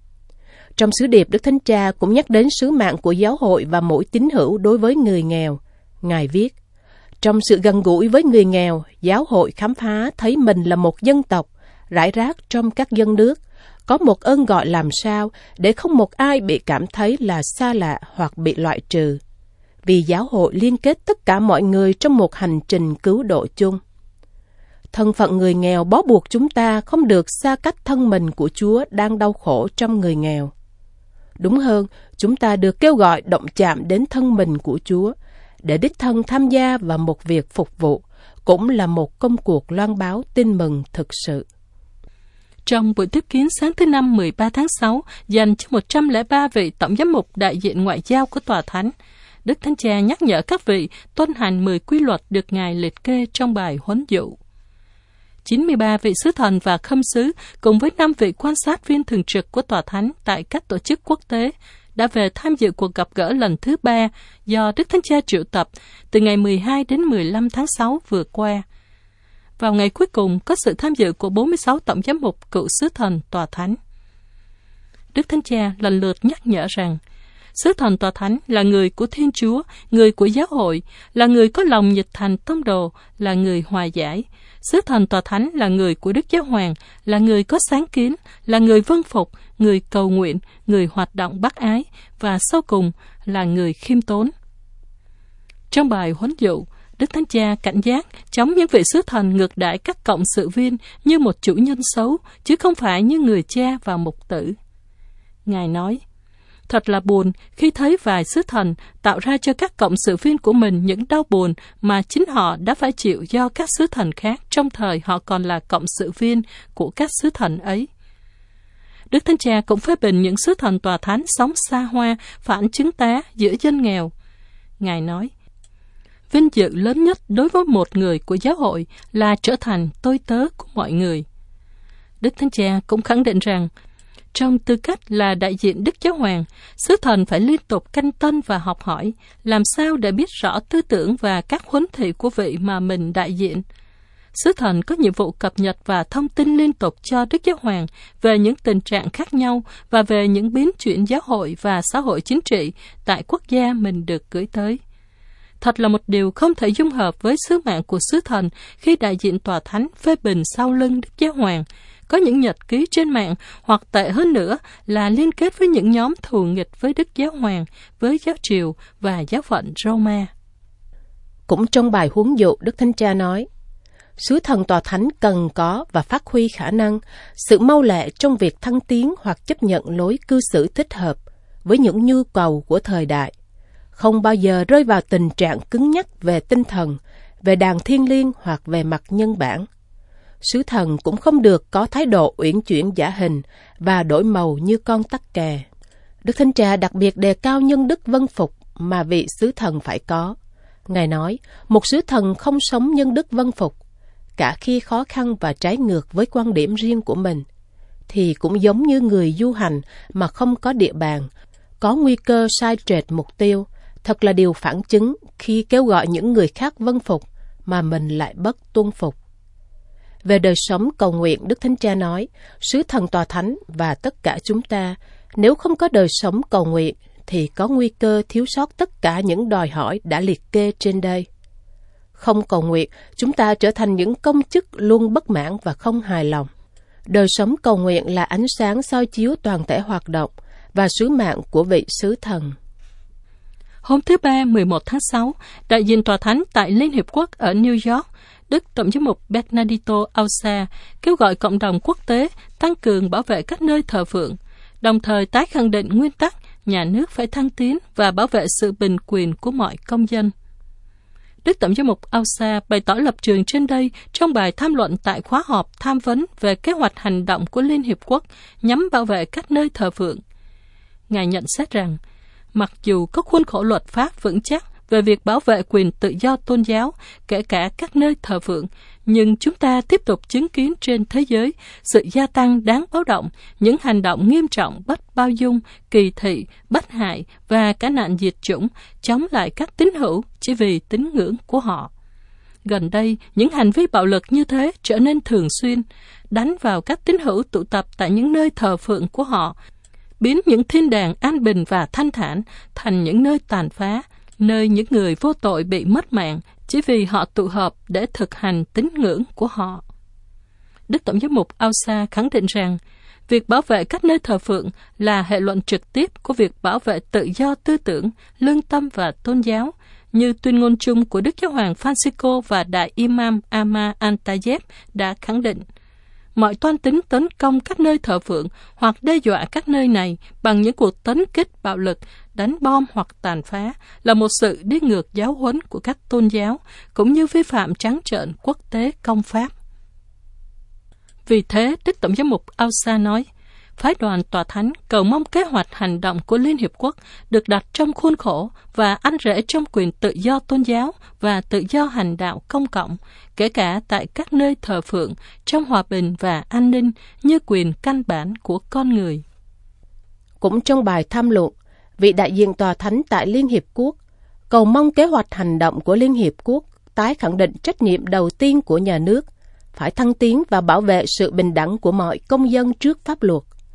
Trong sứ điệp, Đức Thánh Cha cũng nhắc đến sứ mạng của giáo hội và mỗi tín hữu đối với người nghèo. Ngài viết, trong sự gần gũi với người nghèo, giáo hội khám phá thấy mình là một dân tộc, rải rác trong các dân nước, có một ơn gọi làm sao để không một ai bị cảm thấy là xa lạ hoặc bị loại trừ. Vì giáo hội liên kết tất cả mọi người trong một hành trình cứu độ chung. Thân phận người nghèo bó buộc chúng ta không được xa cách thân mình của Chúa đang đau khổ trong người nghèo. Đúng hơn, chúng ta được kêu gọi động chạm đến thân mình của Chúa, để đích thân tham gia vào một việc phục vụ, cũng là một công cuộc loan báo tin mừng thực sự. Trong buổi tiếp kiến sáng thứ Năm mười ba tháng sáu dành cho một trăm lẻ ba vị tổng giám mục đại diện ngoại giao của Tòa Thánh, Đức Thánh Cha nhắc nhở các vị tuân hành mười quy luật được Ngài liệt kê trong bài huấn dụ. chín mươi ba vị sứ thần và khâm sứ cùng với năm vị quan sát viên thường trực của Tòa Thánh tại các tổ chức quốc tế đã về tham dự cuộc gặp gỡ lần thứ ba do Đức Thánh Cha triệu tập từ ngày mười hai đến mười lăm tháng sáu vừa qua. Vào ngày cuối cùng có sự tham dự của bốn mươi sáu tổng giám mục cựu sứ thần Tòa Thánh. Đức Thánh Cha lần lượt nhắc nhở rằng, Sứ thần tòa thánh là người của Thiên Chúa, người của giáo hội, là người có lòng nhiệt thành tông đồ, là người hòa giải. Sứ thần tòa thánh là người của Đức Giáo Hoàng, là người có sáng kiến, là người vâng phục, người cầu nguyện, người hoạt động bác ái, và sau cùng là người khiêm tốn. Trong bài huấn dụ, Đức Thánh Cha cảnh giác chống những vị sứ thần ngược đãi các cộng sự viên như một chủ nhân xấu, chứ không phải như người cha và mục tử. Ngài nói, thật là buồn khi thấy vài sứ thần tạo ra cho các cộng sự viên của mình những đau buồn mà chính họ đã phải chịu do các sứ thần khác trong thời họ còn là cộng sự viên của các sứ thần ấy. Đức Thánh Cha cũng phê bình những sứ thần tòa thánh sống xa hoa, phản chứng tá giữa dân nghèo. Ngài nói, vinh dự lớn nhất đối với một người của giáo hội là trở thành tôi tớ của mọi người. Đức Thánh Cha cũng khẳng định rằng, trong tư cách là đại diện Đức Giáo Hoàng, sứ thần phải liên tục canh tân và học hỏi, làm sao để biết rõ tư tưởng và các huấn thị của vị mà mình đại diện. Sứ thần có nhiệm vụ cập nhật và thông tin liên tục cho Đức Giáo Hoàng về những tình trạng khác nhau và về những biến chuyển giáo hội và xã hội chính trị tại quốc gia mình được gửi tới. Thật là một điều không thể dung hợp với sứ mạng của sứ thần khi đại diện tòa thánh phê bình sau lưng Đức Giáo Hoàng, có những nhật ký trên mạng, hoặc tệ hơn nữa là liên kết với những nhóm thù nghịch với Đức Giáo Hoàng, với giáo triều và giáo phận Roma. Cũng trong bài huấn dụ, Đức Thánh Cha nói, sứ thần tòa thánh cần có và phát huy khả năng, sự mau lẹ trong việc thăng tiến hoặc chấp nhận lối cư xử thích hợp với những nhu cầu của thời đại, không bao giờ rơi vào tình trạng cứng nhắc về tinh thần, về đàng thiêng liêng hoặc về mặt nhân bản. Sứ thần cũng không được có thái độ uyển chuyển giả hình và đổi màu như con tắc kè. Đức Thánh Cha đặc biệt đề cao nhân đức vâng phục mà vị sứ thần phải có. Ngài nói, một sứ thần không sống nhân đức vâng phục, cả khi khó khăn và trái ngược với quan điểm riêng của mình, thì cũng giống như người du hành mà không có địa bàn, có nguy cơ sai trệch mục tiêu. Thật là điều phản chứng khi kêu gọi những người khác vâng phục mà mình lại bất tuân phục. Về đời sống cầu nguyện, Đức Thánh Cha nói, sứ thần tòa thánh và tất cả chúng ta, nếu không có đời sống cầu nguyện, thì có nguy cơ thiếu sót tất cả những đòi hỏi đã liệt kê trên đây. Không cầu nguyện, chúng ta trở thành những công chức luôn bất mãn và không hài lòng. Đời sống cầu nguyện là ánh sáng soi chiếu toàn thể hoạt động và sứ mạng của vị sứ thần. Hôm thứ Ba, mười một tháng sáu, đại diện tòa thánh tại Liên Hiệp Quốc ở New York, Đức Tổng giám mục Bernardito Ausa kêu gọi cộng đồng quốc tế tăng cường bảo vệ các nơi thờ phượng, đồng thời tái khẳng định nguyên tắc nhà nước phải thăng tiến và bảo vệ sự bình quyền của mọi công dân. Đức Tổng giám mục Ausa bày tỏ lập trường trên đây trong bài tham luận tại khóa họp tham vấn về kế hoạch hành động của Liên Hiệp Quốc nhằm bảo vệ các nơi thờ phượng. Ngài nhận xét rằng, mặc dù có khuôn khổ luật pháp vững chắc về việc bảo vệ quyền tự do tôn giáo, kể cả các nơi thờ phượng, nhưng chúng ta tiếp tục chứng kiến trên thế giới sự gia tăng đáng báo động, những hành động nghiêm trọng bất bao dung, kỳ thị, bất hại và cả nạn diệt chủng chống lại các tín hữu chỉ vì tín ngưỡng của họ. Gần đây, những hành vi bạo lực như thế trở nên thường xuyên, đánh vào các tín hữu tụ tập tại những nơi thờ phượng của họ, biến những thiên đàng an bình và thanh thản thành những nơi tàn phá, nơi những người vô tội bị mất mạng chỉ vì họ tụ họp để thực hành tín ngưỡng của họ. Đức Tổng giám mục Ausa khẳng định rằng, việc bảo vệ các nơi thờ phượng là hệ luận trực tiếp của việc bảo vệ tự do tư tưởng, lương tâm và tôn giáo, như tuyên ngôn chung của Đức Giáo hoàng Francisco và Đại Imam Ahmad Al-Tayeb đã khẳng định. Mọi toan tính tấn công các nơi thờ phượng hoặc đe dọa các nơi này bằng những cuộc tấn kích bạo lực, đánh bom hoặc tàn phá là một sự đi ngược giáo huấn của các tôn giáo, cũng như vi phạm trắng trợn quốc tế công pháp. Vì thế, Đức Tổng giám mục Ausa nói, phái đoàn tòa thánh cầu mong kế hoạch hành động của Liên Hiệp Quốc được đặt trong khuôn khổ và ăn rễ trong quyền tự do tôn giáo và tự do hành đạo công cộng, kể cả tại các nơi thờ phượng, trong hòa bình và an ninh như quyền căn bản của con người. Cũng trong bài tham luận, vị đại diện tòa thánh tại Liên Hiệp Quốc cầu mong kế hoạch hành động của Liên Hiệp Quốc tái khẳng định trách nhiệm đầu tiên của nhà nước, phải thăng tiến và bảo vệ sự bình đẳng của mọi công dân trước pháp luật,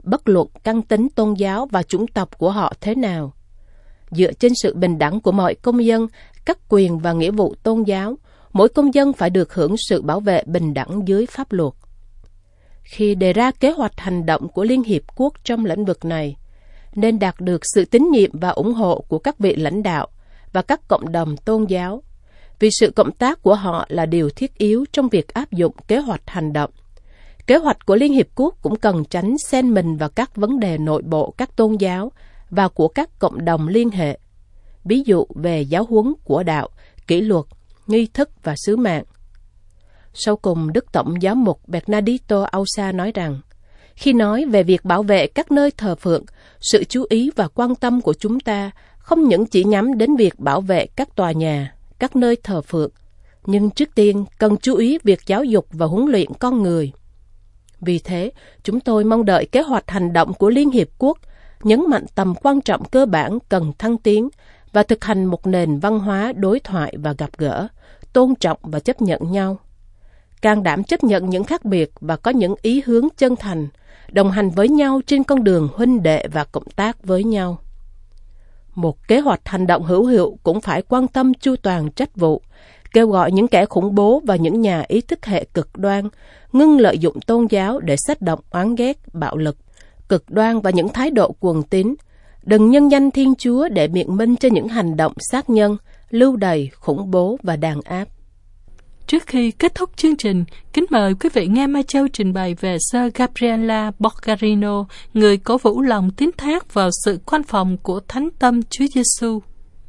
bất luận căn tính tôn giáo và chủng tộc của họ thế nào. Dựa trên sự bình đẳng của mọi công dân, các quyền và nghĩa vụ tôn giáo, mỗi công dân phải được hưởng sự bảo vệ bình đẳng dưới pháp luật. Khi đề ra kế hoạch hành động của Liên Hiệp Quốc trong lĩnh vực này, nên đạt được sự tín nhiệm và ủng hộ của các vị lãnh đạo và các cộng đồng tôn giáo, vì sự cộng tác của họ là điều thiết yếu trong việc áp dụng kế hoạch hành động. Kế hoạch của Liên Hiệp Quốc cũng cần tránh xen mình vào các vấn đề nội bộ các tôn giáo và của các cộng đồng liên hệ, ví dụ về giáo huấn của đạo, kỷ luật, nghi thức và sứ mạng. Sau cùng, Đức Tổng giám mục Bernardito Ausa nói rằng, khi nói về việc bảo vệ các nơi thờ phượng, sự chú ý và quan tâm của chúng ta không những chỉ nhắm đến việc bảo vệ các tòa nhà, các nơi thờ phượng, nhưng trước tiên cần chú ý việc giáo dục và huấn luyện con người. Vì thế, chúng tôi mong đợi kế hoạch hành động của Liên Hiệp Quốc nhấn mạnh tầm quan trọng cơ bản cần thăng tiến và thực hành một nền văn hóa đối thoại và gặp gỡ, tôn trọng và chấp nhận nhau. Can đảm chấp nhận những khác biệt và có những ý hướng chân thành, đồng hành với nhau trên con đường huynh đệ và cộng tác với nhau. Một kế hoạch hành động hữu hiệu cũng phải quan tâm chu toàn trách vụ, kêu gọi những kẻ khủng bố và những nhà ý thức hệ cực đoan ngưng lợi dụng tôn giáo để xách động oán ghét, bạo lực, cực đoan và những thái độ cuồng tín. Đừng nhân danh Thiên Chúa để biện minh cho những hành động sát nhân, lưu đày, khủng bố và đàn áp. Trước khi kết thúc chương trình, kính mời quý vị nghe Mai Châu trình bày về Sơ Gabriela Borgarino, người cổ vũ lòng tín thác vào sự khoan phòng của Thánh Tâm Chúa Giêsu.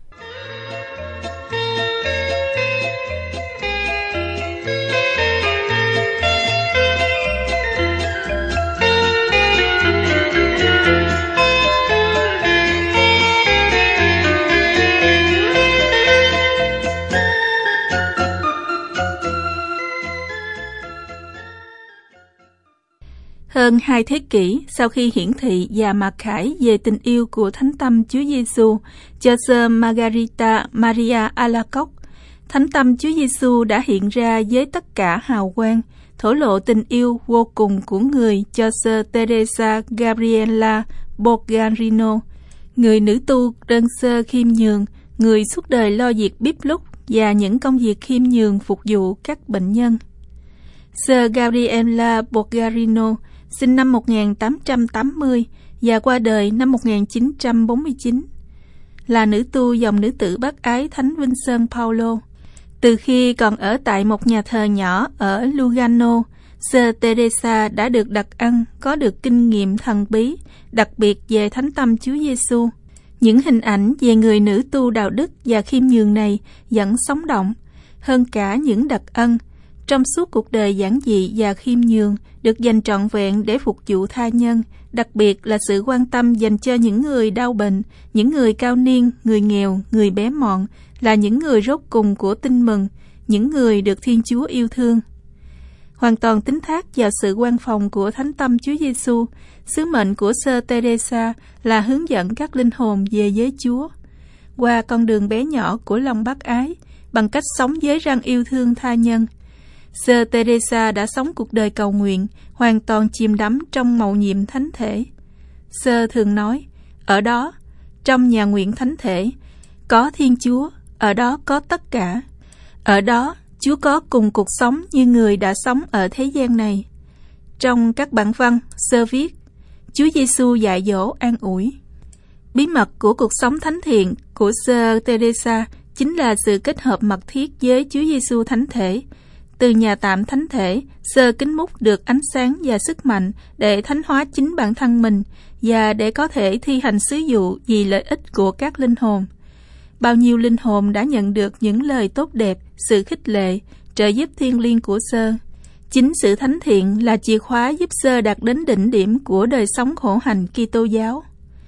Hơn hai thế kỷ sau khi hiển thị và mặc khải về tình yêu của Thánh Tâm Chúa Giêsu cho Sơ Margarita Maria Alacoque, Thánh Tâm Chúa Giêsu đã hiện ra với tất cả hào quang, thổ lộ tình yêu vô cùng của người cho Sơ Teresa Gabriela Borgarino, người nữ tu đơn sơ khiêm nhường, người suốt đời lo việc bếp núc và những công việc khiêm nhường phục vụ các bệnh nhân. Sơ Gabriela Borgarino sinh năm một nghìn tám trăm tám mươi và qua đời năm một nghìn chín trăm bốn mươi chín, là nữ tu dòng nữ tử bác ái Thánh Vinh Sơn Paulo. Từ khi còn ở tại một nhà thờ nhỏ ở Lugano, Sơ Teresa đã được đặt ăn, có được kinh nghiệm thần bí, đặc biệt về Thánh Tâm Chúa Giêsu. Những hình ảnh về người nữ tu đạo đức và khiêm nhường này vẫn sống động hơn cả những đặc ân. Trong suốt cuộc đời giản dị và khiêm nhường được dành trọn vẹn để phục vụ tha nhân, đặc biệt là sự quan tâm dành cho những người đau bệnh, những người cao niên, người nghèo, người bé mọn, là những người rốt cùng của tin mừng, những người được Thiên Chúa yêu thương. Hoàn toàn tín thác vào sự quan phòng của Thánh Tâm Chúa Giêsu, sứ mệnh của Sơ Teresa là hướng dẫn các linh hồn về với Chúa qua con đường bé nhỏ của lòng bác ái, bằng cách sống với răng yêu thương tha nhân. Sơ Teresa đã sống cuộc đời cầu nguyện, hoàn toàn chìm đắm trong mầu nhiệm thánh thể. Sơ thường nói, ở đó, trong nhà nguyện thánh thể, có Thiên Chúa, ở đó có tất cả. Ở đó, Chúa có cùng cuộc sống như người đã sống ở thế gian này. Trong các bản văn, Sơ viết, Chúa Giêsu dạy dỗ an ủi. Bí mật của cuộc sống thánh thiện của Sơ Teresa chính là sự kết hợp mật thiết với Chúa Giêsu thánh thể. Từ nhà tạm thánh thể, Sơ kính múc được ánh sáng và sức mạnh để thánh hóa chính bản thân mình và để có thể thi hành sứ vụ vì lợi ích của các linh hồn. Bao nhiêu linh hồn đã nhận được những lời tốt đẹp, sự khích lệ, trợ giúp thiêng liêng của Sơ. Chính sự thánh thiện là chìa khóa giúp Sơ đạt đến đỉnh điểm của đời sống khổ hạnh Kitô giáo.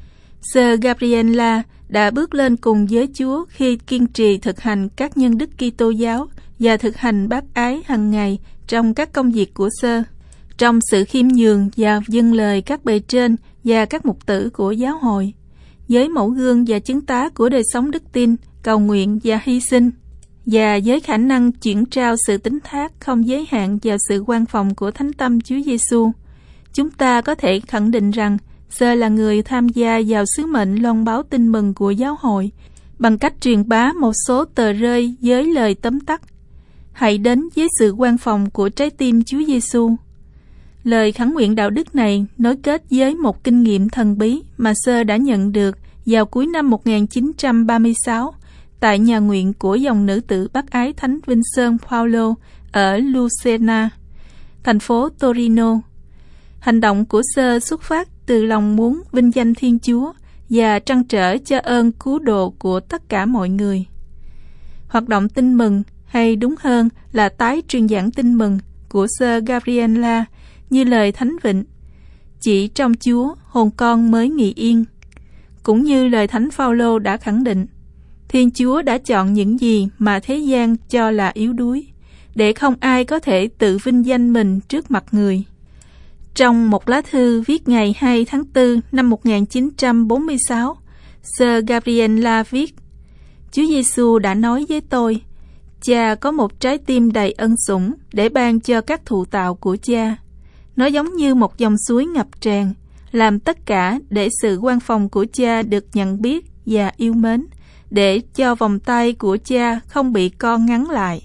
Sơ Gabriela đã bước lên cùng với Chúa khi kiên trì thực hành các nhân đức Kitô giáo và thực hành bác ái hàng ngày trong các công việc của Sơ, trong sự khiêm nhường và vâng lời các bề trên và các mục tử của giáo hội, với mẫu gương và chứng tá của đời sống đức tin, cầu nguyện và hy sinh, và với khả năng chuyển trao sự tín thác không giới hạn vào sự quan phòng của Thánh Tâm Chúa Giêsu. chúng ta có thể khẳng định rằng Sơ là người tham gia vào sứ mệnh loan báo tin mừng của giáo hội bằng cách truyền bá một số tờ rơi với lời tóm tắt: hãy đến với sự quan phòng của trái tim Chúa Giêsu. Lời khấn nguyện đạo đức này nối kết với một kinh nghiệm thần bí mà Sơ đã nhận được vào cuối năm một nghìn chín trăm ba mươi sáu tại nhà nguyện của dòng nữ tử bác ái Thánh Vinh Sơn Paulo ở Lucena, thành phố Torino. Hành động của Sơ xuất phát từ lòng muốn vinh danh Thiên Chúa và trăn trở cho ơn cứu độ của tất cả mọi người. Hoạt động tin mừng, hay đúng hơn là tái truyền giảng tin mừng của Sơ Gabriela, như lời Thánh Vịnh: chỉ trong Chúa hồn con mới nghỉ yên. Cũng như lời Thánh Phaolô đã khẳng định, Thiên Chúa đã chọn những gì mà thế gian cho là yếu đuối, để không ai có thể tự vinh danh mình trước mặt người. Trong một lá thư viết ngày hai tháng tư năm một nghìn chín trăm bốn mươi sáu, Sơ Gabriela viết: Chúa Giêsu đã nói với tôi, Cha có một trái tim đầy ân sủng để ban cho các thụ tạo của Cha. Nó giống như một dòng suối ngập tràn, làm tất cả để sự quan phòng của Cha được nhận biết và yêu mến, để cho vòng tay của Cha không bị co ngắn lại.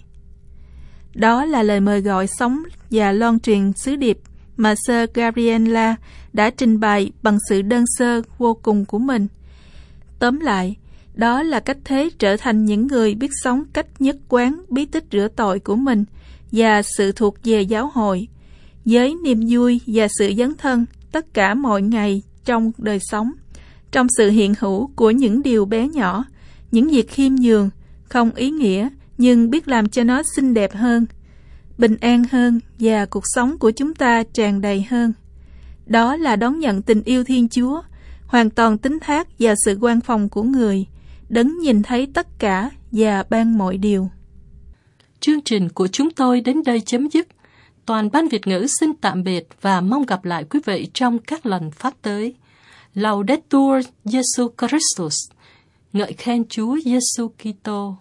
Đó là lời mời gọi sống và loan truyền sứ điệp mà Sơ Gabriela đã trình bày bằng sự đơn sơ vô cùng của mình. Tóm lại, đó là cách thế trở thành những người biết sống cách nhất quán bí tích rửa tội của mình và sự thuộc về giáo hội, với niềm vui và sự dấn thân tất cả mọi ngày trong đời sống, trong sự hiện hữu của những điều bé nhỏ, những việc khiêm nhường, không ý nghĩa nhưng biết làm cho nó xinh đẹp hơn, bình an hơn và cuộc sống của chúng ta tràn đầy hơn. Đó là đón nhận tình yêu Thiên Chúa, hoàn toàn tín thác vào sự quan phòng của người, Đấng nhìn thấy tất cả và ban mọi điều. Chương trình của chúng tôi đến đây chấm dứt. Toàn ban Việt ngữ xin tạm biệt và mong gặp lại quý vị trong các lần phát tới. Laudetur Jesu Christus, ngợi khen Chúa Giêsu Kitô.